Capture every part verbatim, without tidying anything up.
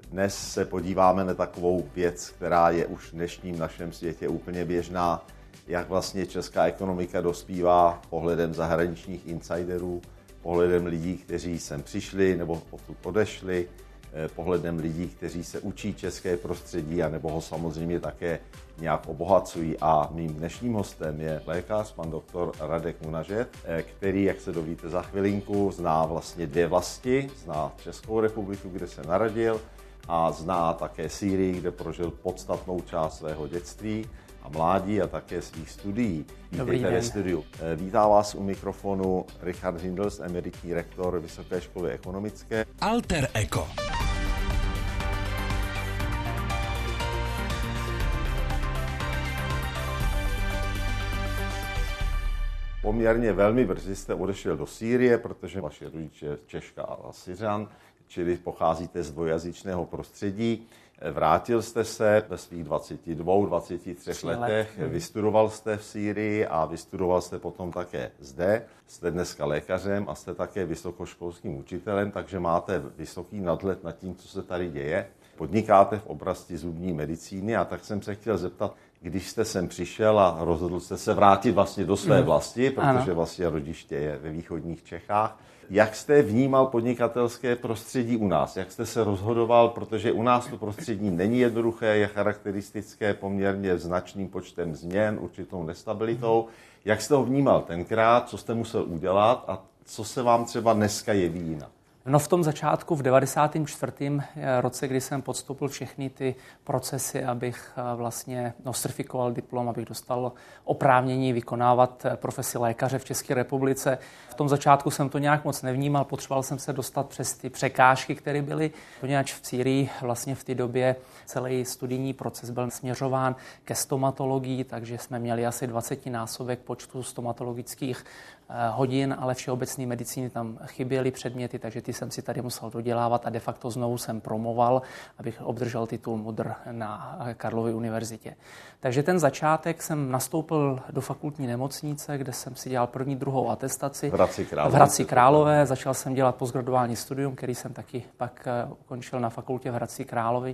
Dnes se podíváme na takovou věc, která je už v dnešním našem světě úplně běžná, jak vlastně česká ekonomika dospívá pohledem zahraničních insiderů, pohledem lidí, kteří sem přišli nebo odtud odešli, pohledem lidí, kteří se učí české prostředí a nebo ho samozřejmě také nějak obohacují. A mým dnešním hostem je lékař, pan doktor Radek Munažet, který, jak se dovíte za chvilinku, zná vlastně dvě vlasti, zná Českou republiku, kde se narodil, a zná také Sýrii, kde prožil podstatnou část svého dětství a mládí a také svých studií. Vítejte ve studiu. Vítá vás u mikrofonu Richard Hindels, emeritní rektor Vysoké školy ekonomické. Alter Ego. Poměrně velmi brzy jste odešel do Sýrie, protože vaše rodiče je Češka a Syřan, čili pocházíte z dvojazyčného prostředí. Vrátil jste se ve svých dvaceti dvou, dvaceti třech letech, vystudoval jste v Sýrii a vystudoval jste potom také zde. Jste dneska lékařem a jste také vysokoškolským učitelem, takže máte vysoký nadhled nad tím, co se tady děje. Podnikáte v oblasti zubní medicíny a tak jsem se chtěl zeptat, když jste sem přišel a rozhodl jste se vrátit vlastně do své vlasti, protože ano. vlastně rodiště je ve východních Čechách. Jak jste vnímal podnikatelské prostředí u nás? Jak jste se rozhodoval, protože u nás to prostředí není jednoduché, je charakteristické poměrně značným počtem změn, určitou nestabilitou. Jak jste ho vnímal tenkrát, co jste musel udělat a co se vám třeba dneska jeví jinak? No v tom začátku, v devadesátém čtvrtém roce, kdy jsem podstoupil všechny ty procesy, abych vlastně nostrifikoval diplom, abych dostal oprávnění vykonávat profesi lékaře v České republice. V tom začátku jsem to nějak moc nevnímal, potřeboval jsem se dostat přes ty překážky, které byly, poněvadž v Sýrii vlastně v té době celý studijní proces byl směřován ke stomatologii, takže jsme měli asi dvacetinásobek počtu stomatologických hodin, ale všeobecné medicíny tam chyběly předměty, takže ty jsem si tady musel dodělávat a de facto znovu jsem promoval, abych obdržel titul MUDr. Na Karlově univerzitě. Takže ten začátek jsem nastoupil do fakultní nemocnice, kde jsem si dělal první, druhou atestaci. V Hradci Králové. V Hradci Králové. Začal jsem dělat postgraduální studium, který jsem taky pak ukončil na fakultě v Hradci Králové.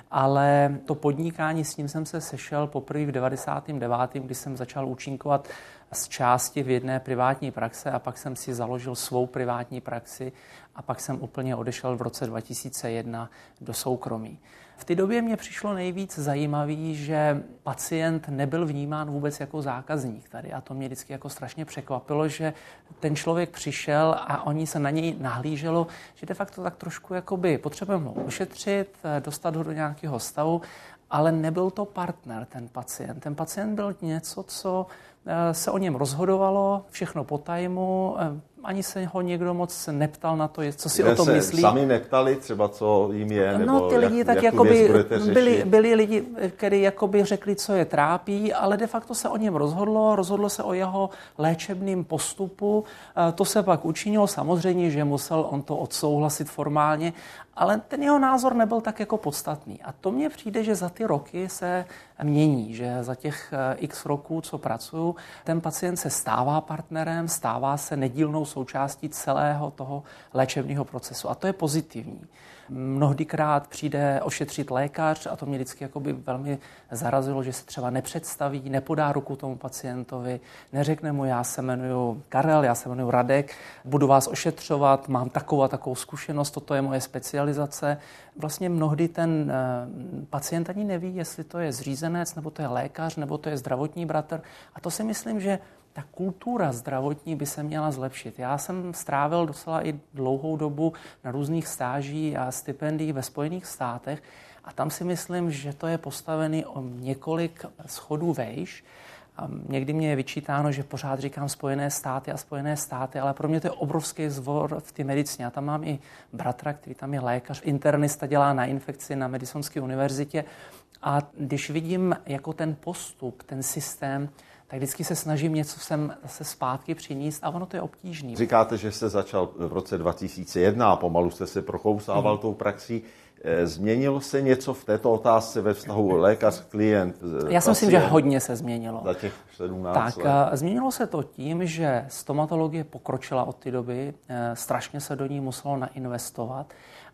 Ale to podnikání, s ním jsem se sešel poprvé v devadesátém devátém, kdy jsem začal účinkovat z části v jedné privátní praxe a pak jsem si založil svou privátní praxi a pak jsem úplně odešel v roce dva tisíce jedna do soukromí. V té době mě přišlo nejvíc zajímavý, že pacient nebyl vnímán vůbec jako zákazník tady a to mě vždycky jako strašně překvapilo, že ten člověk přišel a oni se na něj nahlíželo, že de facto tak trošku jakoby potřebujeme ho ošetřit, dostat ho do nějakého stavu, ale nebyl to partner, ten pacient. Ten pacient byl něco, co se o něm rozhodovalo, všechno po tajmu, ani se ho někdo moc neptal na to, co si Kde o tom se myslí. Sami neptali třeba, co jim je, nebo no, ty lidi jak, tak jak jakoby tu byli, byli lidi, kteří jakoby řekli, co je trápí, ale de facto se o něm rozhodlo, rozhodlo se o jeho léčebném postupu. To se pak učinilo, samozřejmě, že musel on to odsouhlasit formálně, ale ten jeho názor nebyl tak jako podstatný. A to mně přijde, že za ty roky se mění, že za těch x roků, co pracuju, ten pacient se stává partnerem, stává se nedílnou součástí celého toho léčebného procesu. A to je pozitivní. Mnohdykrát přijde ošetřit lékař a to mě vždycky jakoby velmi zarazilo, že se třeba nepředstaví, nepodá ruku tomu pacientovi, neřekne mu, já se jmenuji Karel, já se jmenuji Radek, budu vás ošetřovat, mám takovou a takovou zkušenost, toto je moje specializace. Vlastně mnohdy ten pacient ani neví, jestli to je zřízenec, nebo to je lékař, nebo to je zdravotní bratr. A to si myslím, že ta kultura zdravotní by se měla zlepšit. Já jsem strávil docela i dlouhou dobu na různých stážích a stipendiích ve Spojených státech a tam si myslím, že to je postavený o několik schodů vejš. A někdy mě je vyčítáno, že pořád říkám Spojené státy a Spojené státy, ale pro mě to je obrovský zvor v té medicíně. Já tam mám i bratra, který tam je lékař, internista, dělá na infekci na Madisonské univerzitě. A když vidím jako ten postup, ten systém, tak vždycky se snažím něco sem zase zpátky přinést a ono to je obtížný. Říkáte, že jste začal v roce dva tisíce jedna a pomalu jste se prokousával mm. tou praxí. Změnilo se něco v této otázce ve vztahu lékař-klient? Já si myslím, že hodně se změnilo. Za těch sedmnáct tak, let. Změnilo se to tím, že stomatologie pokročila od té doby, strašně se do ní muselo nainvestovat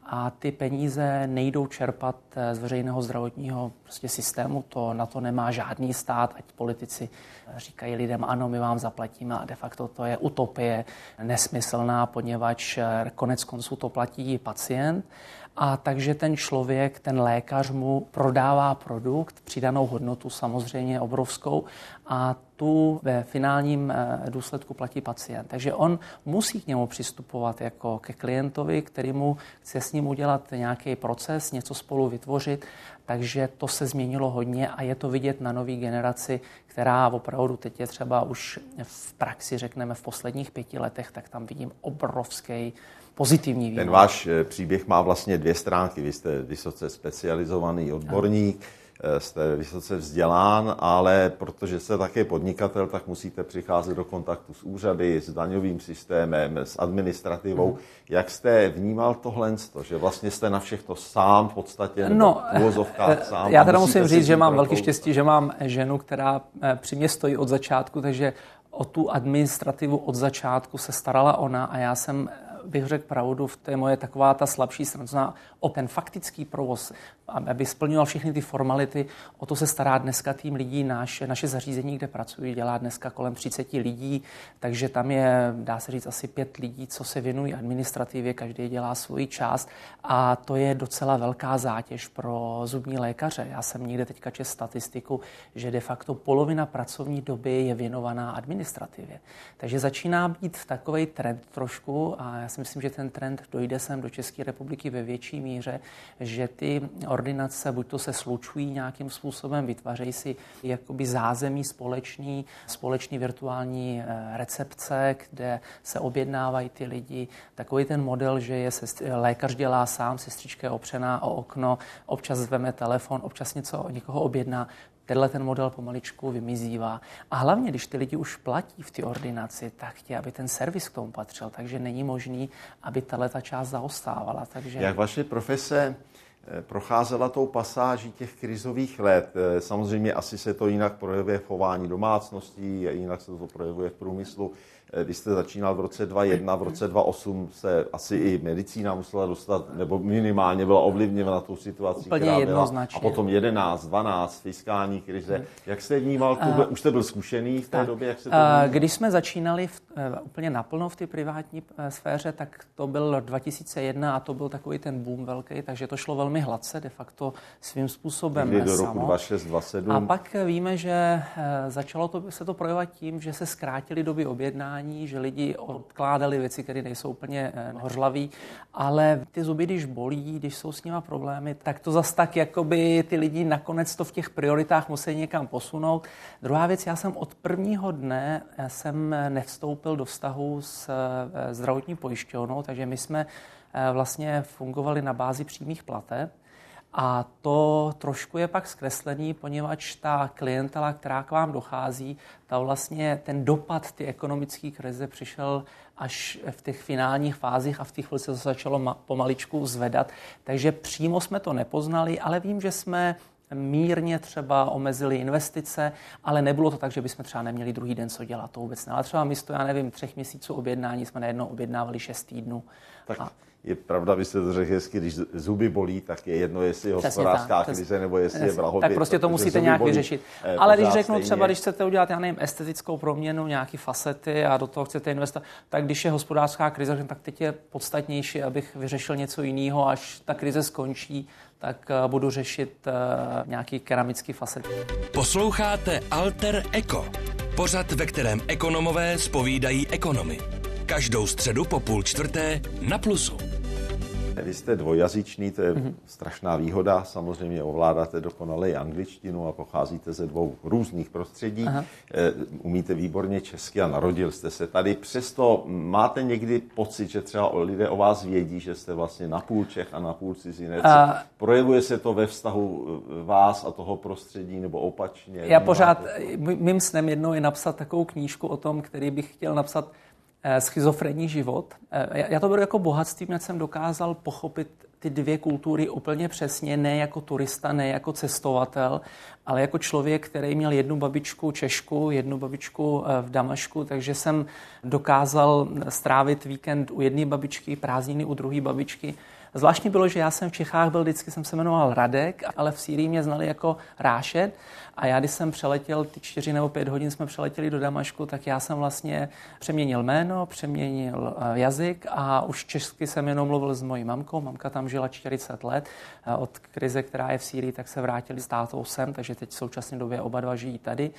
a ty peníze nejdou čerpat z veřejného zdravotního prostě systému. To, na to nemá žádný stát, ať politici říkají lidem, ano, my vám zaplatíme a de facto to je utopie nesmyslná, poněvadž konec konců to platí pacient. A takže ten člověk, ten lékař mu prodává produkt, přidanou hodnotu samozřejmě obrovskou a tu ve finálním důsledku platí pacient. Takže on musí k němu přistupovat jako ke klientovi, který mu chce s ním udělat nějaký proces, něco spolu vytvořit. Takže to se změnilo hodně a je to vidět na nový generaci, která opravdu teď je třeba už v praxi, řekneme v posledních pěti letech, tak tam vidím obrovský pozitivní vývoj. Ten váš příběh má vlastně dvě stránky. Vy jste vysoce specializovaný odborník, jste vysoce vzdělán, ale protože jste také podnikatel, tak musíte přicházet do kontaktu s úřady, s daňovým systémem, s administrativou. Hmm. Jak jste vnímal tohle, že vlastně jste na všechno sám v podstatě, no, v uvozovkách sám? Já teda musím říct, že mám velký štěstí, že mám ženu, která při mě stojí od začátku, takže o tu administrativu od začátku se starala ona a já jsem, bych řekl pravdu, to je moje taková ta slabší strana, o ten faktický provoz, aby splňoval všechny ty formality, o to se stará dneska tým lidí, naše, naše zařízení, kde pracuji, dělá dneska kolem třicet lidí, takže tam je, dá se říct, asi pět lidí, co se věnují administrativě, každý dělá svoji část a to je docela velká zátěž pro zubní lékaře. Já jsem někde teďka četl statistiku, že de facto polovina pracovní doby je věnovaná administrativě. Takže začíná být takovej trend trošku a já si myslím, že ten trend dojde sem do České republiky ve větší míře, že ty ordinace buď to se slučují nějakým způsobem, vytvářejí si jakoby zázemí společný, společný virtuální recepce, kde se objednávají ty lidi. Takový ten model, že je sestři, lékař dělá sám, sestřička je opřená o okno, občas zveme telefon, občas něco někoho objedná. Tenhle ten model pomaličku vymizívá. A hlavně, když ty lidi už platí v té ordinaci, tak chtějí, aby ten servis k tomu patřil. Takže není možný, aby tato část zaostávala. Takže... Jak vaše profese procházela tou pasáží těch krizových let? Samozřejmě asi se to jinak projevuje v chování domácností, jinak se to projevuje v průmyslu. Vy jste začínal v roce dva tisíce jedna, v roce dva tisíce osm se asi i medicína musela dostat, nebo minimálně byla ovlivněna tou situací, úplně která byla. A potom jedenáct, dvanáct, fiskální krize. Jak jste vnímal tuhle? Uh, Už jste byl zkušený v té tak, době? Jak se to uh, když jsme začínali v, uh, úplně naplno v té privátní uh, sféře, tak to byl dva tisíce jedna a to byl takový ten boom velký, takže to šlo velmi hladce, de facto svým způsobem Někdy do roku samo. dva tisíce šest, dva tisíce sedm. A pak víme, že uh, začalo to, se to projevovat tím, že se zkrátily doby objednání, že lidi odkládali věci, které nejsou úplně hořlaví, ale ty zuby, když bolí, když jsou s nima problémy, tak to zas tak, jakoby ty lidi nakonec to v těch prioritách musí někam posunout. Druhá věc, já jsem od prvního dne jsem nevstoupil do vztahu s zdravotní pojišťovnou, takže my jsme vlastně fungovali na bázi přímých plateb. A to trošku je pak zkreslený, poněvadž ta klientela, která k vám dochází, ta vlastně ten dopad ty ekonomické krize přišel až v těch finálních fázích a v těch chvíli se to začalo ma- pomaličku zvedat. Takže přímo jsme to nepoznali, ale vím, že jsme mírně třeba omezili investice, ale nebylo to tak, že bychom třeba neměli druhý den co dělat, to vůbec ne. Ale třeba místo, já nevím, třech měsíců objednání jsme najednou objednávali šest týdnů. Tak. A je pravda, vy jste to řekl hezky, když zuby bolí, tak je jedno, jestli je hospodářská tak, krize nebo jestli je blahobyt. Tak prostě to musíte nějak bolí, vyřešit. Ale když řeknu stejně. Třeba, když chcete udělat, já nevím, estetickou proměnu, nějaký facety a do toho chcete investovat, tak když je hospodářská krize, tak teď je podstatnější, abych vyřešil něco jiného, až ta krize skončí, tak budu řešit uh, nějaký keramický facety. Posloucháte Alter Eko, pořad, ve kterém ekonomové zpovídají ekonomy. Každou středu po půl čtvrté na Plusu. Vy jste dvojjazyčný, to je mm-hmm. strašná výhoda. Samozřejmě ovládáte dokonale i angličtinu a pocházíte ze dvou různých prostředí. Aha. Umíte výborně česky a narodil jste se tady. Přesto máte někdy pocit, že třeba lidé o vás vědí, že jste vlastně napůl Čech a napůl cizinec. A... Projevuje se to ve vztahu vás a toho prostředí nebo opačně? Já pořád, mým snem jednou je napsat takovou knížku o tom, který bych chtěl napsat schizofrenní život. Já to beru jako bohatství, že jsem dokázal pochopit ty dvě kultury úplně přesně, ne jako turista, ne jako cestovatel, ale jako člověk, který měl jednu babičku Češku, jednu babičku v Damašku, takže jsem dokázal strávit víkend u jedné babičky, prázdniny u druhé babičky. Zvláštní bylo, že já jsem v Čechách byl, vždycky jsem se jmenoval Radek, ale v Sýrii mě znali jako Rášet. A já, když jsem přeletěl, ty čtyři nebo pět hodin jsme přeletěli do Damašku, tak já jsem vlastně přeměnil jméno, přeměnil jazyk a už česky jsem jenom mluvil s mojí mamkou. Mamka tam žila čtyřicet let. Od krize, která je v Sýrii, tak se vrátili s tátou sem, takže teď v současné době oba dva žijí tady.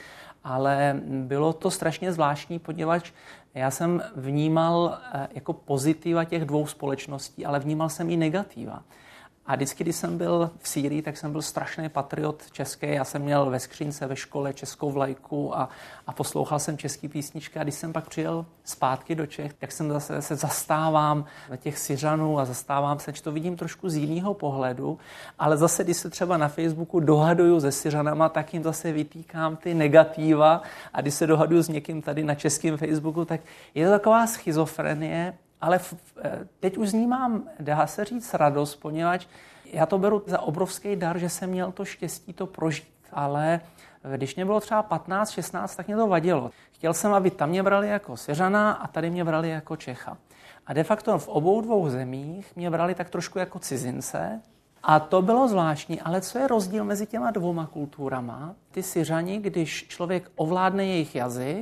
Ale bylo to strašně zvláštní, poněvadž já jsem vnímal jako pozitiva těch dvou společností, ale vnímal jsem i negativa. A vždycky, když jsem byl v Sýrii, tak jsem byl strašný patriot český. Já jsem měl ve skřínce ve škole českou vlajku a, a poslouchal jsem český písničky. A když jsem pak přijel zpátky do Čech, tak jsem zase se zastávám těch Syřanů a zastávám se, že to vidím trošku z jiného pohledu. Ale zase, když se třeba na Facebooku dohaduju se Syřanama, tak jim zase vytýkám ty negativa. A když se dohaduju s někým tady na českém Facebooku, tak je to taková schizofrenie. Ale teď už z ní mám, dá se říct, radost, poněvadž já to beru za obrovský dar, že jsem měl to štěstí to prožít. Ale když mě bylo třeba patnáct šestnáct, tak mě to vadilo. Chtěl jsem, aby tam mě brali jako Syřana a tady mě brali jako Čecha. A de facto v obou dvou zemích mě brali tak trošku jako cizince. A to bylo zvláštní, ale co je rozdíl mezi těma dvouma kulturama? Ty Syřani, když člověk ovládne jejich jazyk,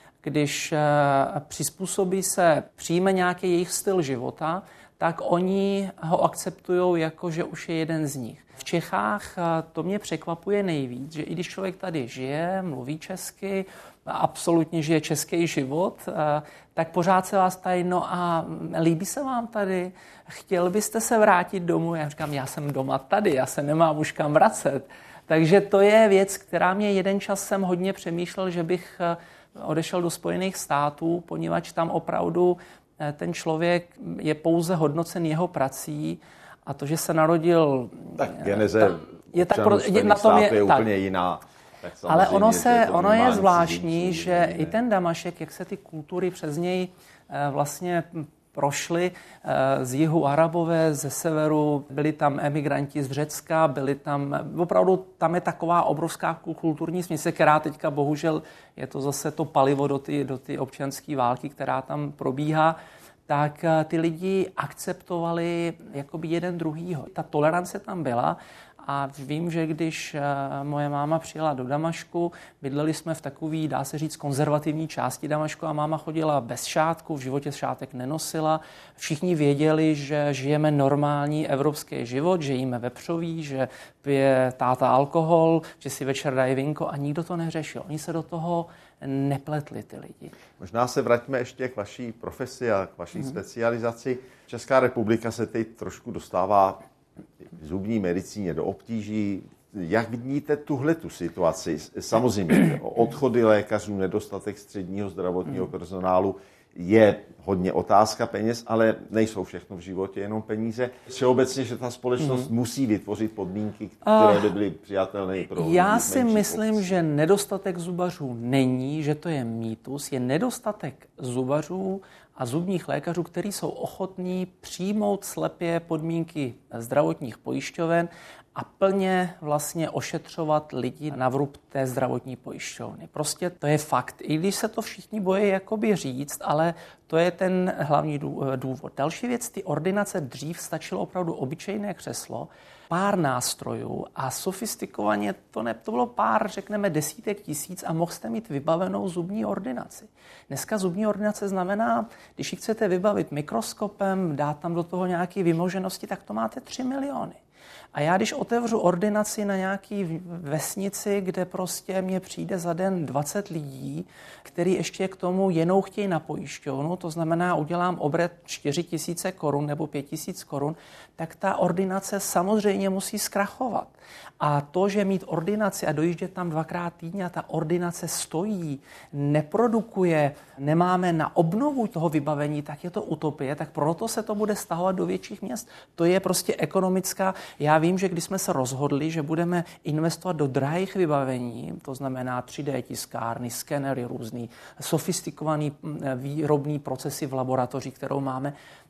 když přizpůsobí se, přijme nějaký jejich styl života, tak oni ho akceptují jako, že už je jeden z nich. V Čechách to mě překvapuje nejvíc, že i když člověk tady žije, mluví česky, absolutně žije český život, tak pořád se vás tady, no a líbí se vám tady, chtěl byste se vrátit domů? Já říkám, já jsem doma tady, já se nemám už kam vracet. Takže to je věc, která mě jeden čas jsem hodně přemýšlel, že bych odešel do Spojených států, poněvadž tam opravdu ten člověk je pouze hodnocen jeho prací a to, že se narodil... Tak geneze je tak pro, je, na tom je, je tak. úplně jiná. Tak ale ono, se, ono je zvláštní, že ne. I ten Damašek, jak se ty kultury přes něj vlastně prošly, z jihu Arabové, ze severu, byli tam emigranti z Řecka, byli tam, opravdu tam je taková obrovská kulturní směs, která teďka bohužel je to zase to palivo do ty, do ty občanské války, která tam probíhá, tak ty lidi akceptovali jakoby jeden druhýho. Ta tolerance tam byla. A vím, že když moje máma přijela do Damašku, bydleli jsme v takové, dá se říct, konzervativní části Damašku a máma chodila bez šátku, v životě šátek nenosila. Všichni věděli, že žijeme normální evropský život, že jíme vepřový, že pije táta alkohol, že si večer dají vinko a nikdo to neřešil. Oni se do toho nepletli, ty lidi. Možná se vraťme ještě k vaší profesi a k vaší mm. specializaci. Česká republika se teď trošku dostává zubní medicíně do obtíží. Jak vidíte tuhletu situaci? Samozřejmě odchody lékařů, nedostatek středního zdravotního personálu je hodně otázka peněz, ale nejsou všechno v životě jenom peníze. Všeobecně, že ta společnost mm. musí vytvořit podmínky, které by byly přijatelné pro Já si myslím, obcí. Že nedostatek zubařů není, že to je mýtus, je nedostatek zubařů a zubních lékařů, kteří jsou ochotní přijmout slepě podmínky zdravotních pojišťoven a plně vlastně ošetřovat lidi na vrub té zdravotní pojišťovny. Prostě to je fakt. I když se to všichni bojí jakoby říct, ale to je ten hlavní důvod. Další věc, ty ordinace dřív stačilo opravdu obyčejné křeslo, pár nástrojů a sofistikovaně to, ne, to bylo pár, řekneme, desítek tisíc a mohl jste mít vybavenou zubní ordinaci. Dneska zubní ordinace znamená, když ji chcete vybavit mikroskopem, dát tam do toho nějaké vymoženosti, tak to máte tři miliony. A já, když otevřu ordinaci na nějaký vesnici, kde prostě mě přijde za den dvacet lidí, který ještě k tomu jenom chtějí na pojišťovnu, to znamená, udělám obrat čtyři tisíce korun nebo pět tisíc korun, tak ta ordinace samozřejmě musí zkrachovat. A to, že mít ordinaci a dojíždět tam dvakrát týdně a ta ordinace stojí, neprodukuje, nemáme na obnovu toho vybavení, tak je to utopie, tak proto se to bude stahovat do větších měst. To je prostě ekonomická. Já vím, že když jsme se rozhodli, že budeme investovat do drahých vybavení, to znamená tři dé tiskárny, skenery různý, sofistikovaný výrobní procesy v laboratoři, kterou máme,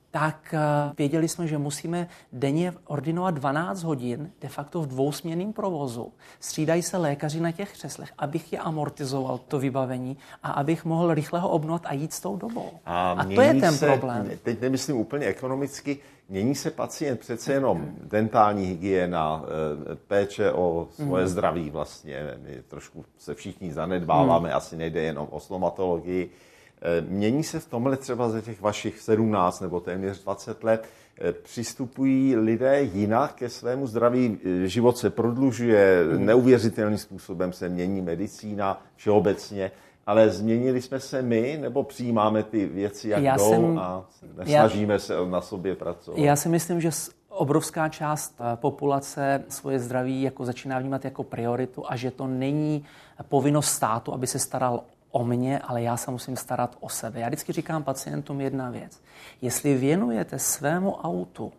tak věděli jsme, že musíme denně ordinovat dvanáct hodin, de facto v dvousměnném provozu. Střídají se lékaři na těch křeslech, abych je amortizoval, to vybavení, a abych mohl rychle ho obnovit a jít s tou dobou. A, a to je ten se, problém. Teď nemyslím úplně ekonomicky, mění se pacient přece jenom dentální hygiena, péče o svoje hmm. zdraví vlastně. My trošku se všichni zanedbáváme, hmm. asi nejde jenom o stomatologii. Mění se v tomhle třeba za těch vašich sedmnáct nebo téměř dvacet let, přistupují lidé jinak ke svému zdraví, život se prodlužuje, neuvěřitelným způsobem se mění medicína všeobecně, ale změnili jsme se my, nebo přijímáme ty věci, jak já jdou jsem, a nesnažíme já, se na sobě pracovat? Já si myslím, že obrovská část populace svoje zdraví jako začíná vnímat jako prioritu a že to není povinnost státu, aby se staral o mě, ale já se musím starat o sebe. Já vždycky říkám pacientům jedna věc. Jestli věnujete svému autu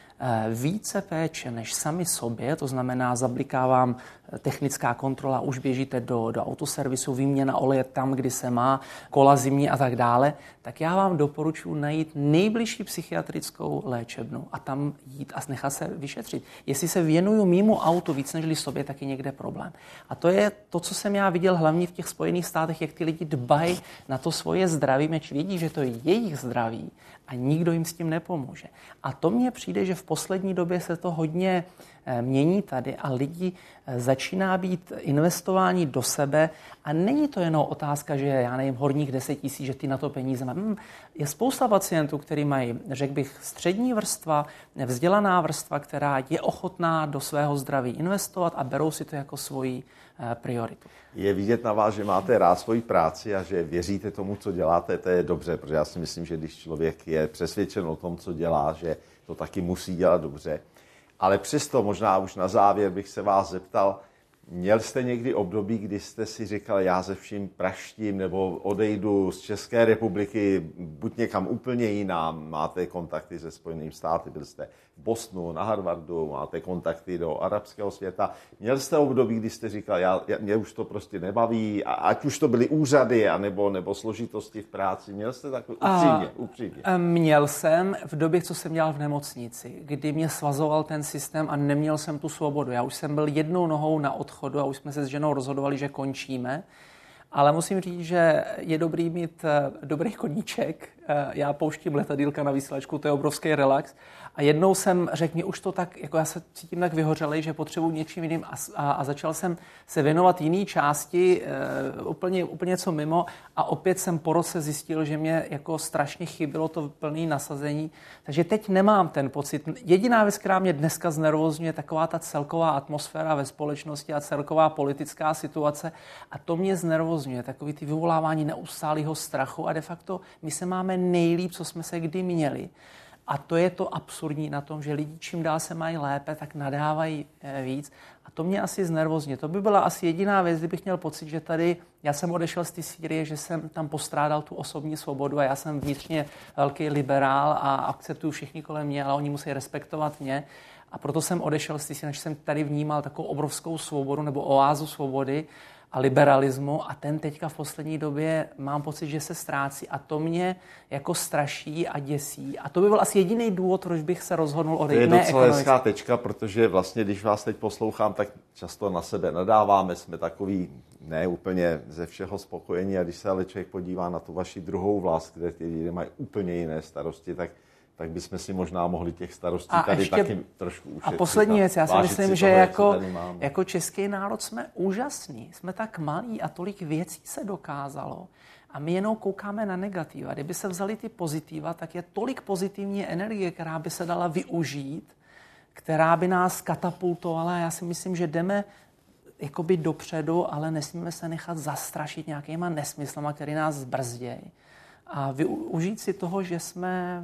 více péče než sami sobě, to znamená zablikávám technická kontrola, už běžíte do, do autoservisu, výměna oleje tam, kdy se má, kola zimní a tak dále, tak já vám doporučuji najít nejbližší psychiatrickou léčebnu a tam jít a nechat se vyšetřit. Jestli se věnuju mýmu autu víc než sobě, tak je někde problém. A to je to, co jsem já viděl hlavně v těch Spojených státech, jak ty lidi dbají na to svoje zdraví, meč vědí, že to je jejich zdraví a nikdo jim s tím nepomůže. A to mně přijde, že v poslední době se to hodně mění tady a lidi začíná být investování do sebe a není to jenom otázka, že já nevím, horních deset tisíc, že ty na to peníze mají. Hmm, je spousta pacientů, kteří mají, řekl bych, střední vrstva, vzdělaná vrstva, která je ochotná do svého zdraví investovat a berou si to jako svoji prioritu. Je vidět na vás, že máte rád svoji práci a že věříte tomu, co děláte, to je dobře, protože já si myslím, že když člověk je přesvědčen o tom, co dělá, že to taky musí dělat dobře. Ale přesto možná už na závěr bych se vás zeptal, měl jste někdy období, kdy jste si říkal, já ze vším praštím nebo odejdu z České republiky, buď někam úplně jinam, máte kontakty se Spojenými státy, byl jste v Bostonu, na Harvardu, máte kontakty do arabského světa. Měl jste období, kdy jste říkal, já, mě už to prostě nebaví, ať už to byly úřady, anebo, nebo složitosti v práci. Měl jste takový upřímně, upřímně? Měl jsem v době, co jsem dělal v nemocnici, kdy mě svazoval ten systém a neměl jsem tu svobodu. Já už jsem byl jednou nohou na odchodu a už jsme se s ženou rozhodovali, že končíme. Ale musím říct, že je dobrý mít dobrý koníček. Já pouštím letadýlka na vysílačku, to je obrovský relax. A jednou jsem řekl, mě už to tak, jako já se cítím tak vyhořelej, že potřebuji něčím jiným a, a, a začal jsem se věnovat jiné části, e, úplně, úplně co mimo a opět jsem po roce zjistil, že mě jako strašně chybilo to plné nasazení. Takže teď nemám ten pocit. Jediná věc, která mě dneska znervozňuje, taková ta celková atmosféra ve společnosti a celková politická situace a to mě znervozňuje, takový ty vyvolávání neustálého strachu a de facto my se máme nejlíp, co jsme se kdy měli. A to je to absurdní na tom, že lidi čím dál se mají lépe, tak nadávají víc. A to mě asi znervozně. To by byla asi jediná věc, kdybych měl pocit, že tady, já jsem odešel z té Sýrie, že jsem tam postrádal tu osobní svobodu a já jsem vnitřně velký liberál a akceptuju všichni kolem mě, ale oni musí respektovat mě. A proto jsem odešel z té Sýrie, že jsem tady vnímal takovou obrovskou svobodu nebo oázu svobody a liberalismu a ten teďka v poslední době mám pocit, že se ztrácí a to mě jako straší a děsí. A to by byl asi jediný důvod, proč bych se rozhodnul odejít. To je docela hezká tečka, protože vlastně, když vás teď poslouchám, tak často na sebe nadáváme, jsme takový ne úplně ze všeho spokojení a když se ale člověk podívá na tu vaši druhou vlast, kde ty lidé mají úplně jiné starosti, tak tak bychom si možná mohli těch starostí a tady ještě, taky trošku ušetřit. A poslední věc, já si myslím, že jako, jako český národ jsme úžasní, jsme tak malí a tolik věcí se dokázalo a my jenom koukáme na negativa. Kdyby se vzali ty pozitiva, tak je tolik pozitivní energie, která by se dala využít, která by nás katapultovala. Já si myslím, že jdeme jakoby dopředu, ale nesmíme se nechat zastrašit nějakýma nesmyslama, které nás zbrzdějí. A využít si toho, že jsme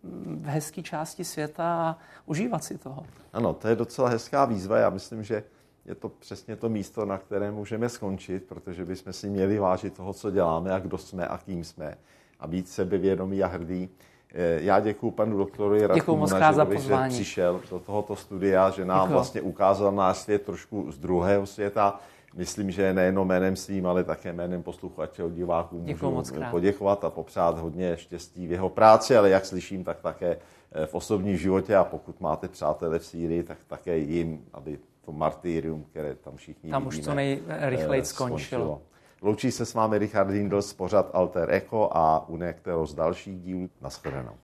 v hezké části světa a užívat si toho. Ano, to je docela hezká výzva. Já myslím, že je to přesně to místo, na které můžeme skončit, protože bychom si měli vážit toho, co děláme a kdo jsme a kým jsme a být sebevědomí a hrdý. Já děkuju panu doktoru Radku Munařilovi, že přišel do tohoto studia, že nám děkuju. Vlastně ukázal náš svět trošku z druhého světa. myslím, že nejenom jménem svým, ale také jménem posluchačů a diváků můžu poděkovat a popřát hodně štěstí v jeho práci, ale jak slyším, tak také v osobním životě a pokud máte přátelé v Sýrii, tak také jim, aby to martyrium, které tam všichni tam vidíme, už co nejrychleji skončilo. Loučí se s vámi Richard Hindl z pořad Alter Ego a u některého z dalších dílů. Naschledanou.